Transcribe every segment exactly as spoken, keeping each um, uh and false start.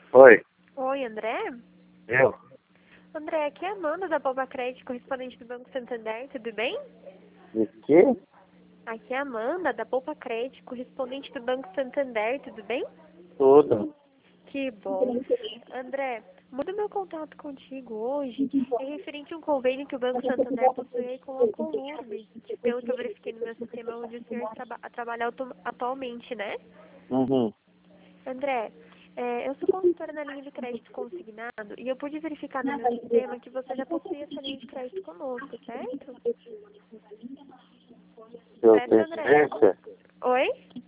Oi, Oi, André? eu? André, aqui é a Amanda da Poupa Crédito, correspondente do Banco Santander, tudo bem? De quê? Aqui é a Amanda da Poupa Crédito, correspondente do Banco Santander, tudo bem? Tudo. Que bom. André, muda meu contato contigo hoje é referente a um convênio que o Banco Santander possui com a Colurb, que pelo que eu verifiquei no meu sistema, onde o senhor traba trabalha atu atualmente, né? Uhum. André, é, eu sou consultora na linha de crédito consignado e eu pude verificar no meu sistema que você já possui essa linha de crédito conosco, certo? Eu Certo, tenho André? ciência? Oi?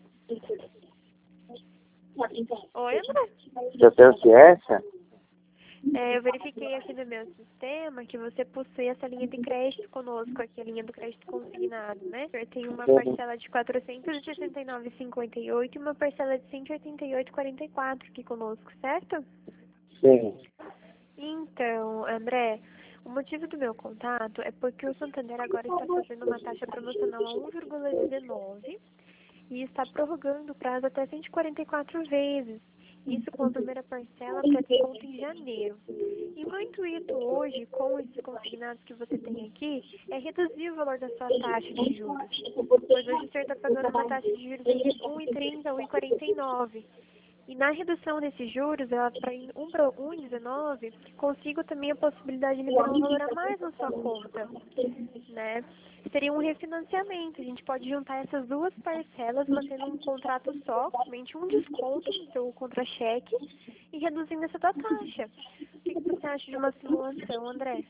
Oi, André? Eu tenho ciência? É, eu verifiquei aqui no meu sistema que você possui essa linha de crédito conosco, aqui a linha do crédito consignado, né? Eu tenho uma Sim. parcela de quatrocentos e sessenta e nove reais e cinquenta e oito e uma parcela de cento e oitenta e oito reais e quarenta e quatro aqui conosco, certo? Sim. Então, André, o motivo do meu contato é porque o Santander agora está fazendo uma taxa promocional a um vírgula dezenove e está prorrogando o prazo até cento e quarenta e quatro vezes. Isso com a primeira parcela para ter conta em janeiro. E meu intuito hoje, com esses consignados que você tem aqui, é reduzir o valor da sua taxa de juros. Pois hoje o senhor está pagando uma taxa de juros entre um vírgula trinta e um vírgula quarenta e nove. E na redução desses juros, ela para um para um vírgula dezenove, consigo também a possibilidade de liberar um valor a mais na sua conta, né? Seria um refinanciamento. A gente pode juntar essas duas parcelas, mantendo um contrato só, somente um desconto no seu contra-cheque e reduzindo essa tua taxa. O que, que você acha de uma simulação, André?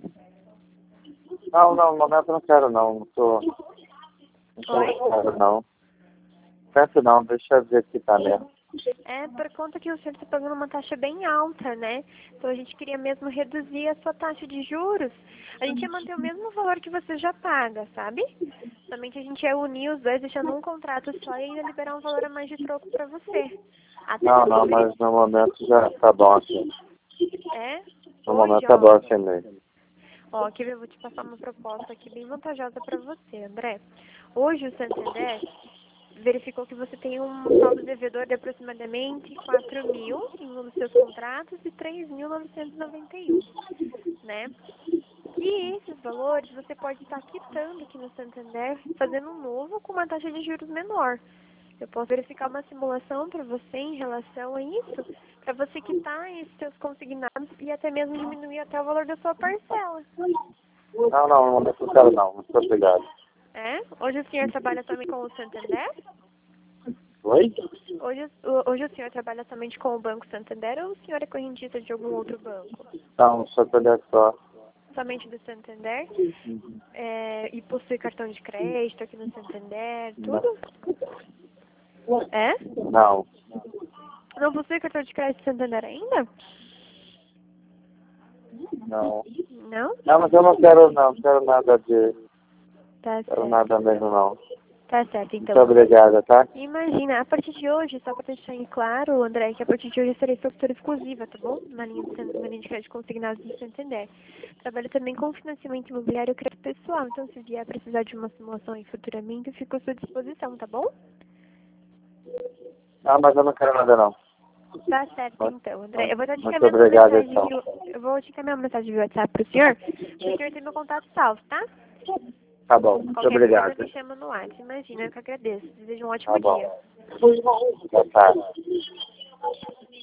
Não, não, no momento eu não quero não. Não tô. Não tô Oi? quero não. Penso não, deixa eu ver aqui tá mesmo. É, por conta que o senhor está pagando uma taxa bem alta, né? Então a gente queria mesmo reduzir a sua taxa de juros. A gente ia manter o mesmo valor que você já paga, sabe? Somente a gente ia unir os dois, deixando um contrato só e ainda liberar um valor a mais de troco para você. Até Não, mesmo não, veri- mas no momento já tá bom assim. É? No Hoje, momento tá ó. bom assim mesmo. Ó, aqui eu vou te passar uma proposta aqui bem vantajosa para você, André. Hoje o Santander verificou que você tem um saldo devedor de aproximadamente quatro mil em um dos seus contratos e três mil novecentos e noventa e um, né? E esses valores você pode estar quitando aqui no Santander, fazendo um novo com uma taxa de juros menor. Eu posso verificar uma simulação para você em relação a isso, para você quitar esses seus consignados e até mesmo diminuir até o valor da sua parcela. Não, não, no momento eu não quero não. Muito obrigado. É? Hoje o senhor trabalha também com o Santander? Oi? Hoje, o- hoje o senhor trabalha somente com o Banco Santander ou o senhor é correntista de algum outro banco? Não, só olhar só. Somente do Santander? É, e possui cartão de crédito aqui no Santander, Não. tudo? É? Não. Não possui cartão de crédito Santander ainda? Não. Não? Não, mas eu não quero não, não quero nada de. Tá Quero certo. nada mesmo não. Tá certo, então. Muito obrigada, tá? Imagina, a partir de hoje, só para deixar em claro, André, que a partir de hoje eu serei professora exclusiva, tá bom? Na linha de, San- na linha de crédito consignado do Santander. Trabalho também com financiamento imobiliário e crédito pessoal, então se vier precisar de uma simulação aí futuramente, eu fico à sua disposição, tá bom? Ah, mas eu não quero nada não. Tá certo, então, André. Eu vou estar te Muito encaminhando uma obrigado, mensagem então. via, eu vou te encaminhar uma mensagem via WhatsApp pro senhor, pro senhor ter meu contato salvo, tá? Tá bom, muito Qualquer coisa obrigado. me chama no WhatsApp. Imagina, eu que agradeço. Desejo um ótimo Tá bom. dia. Boa tarde.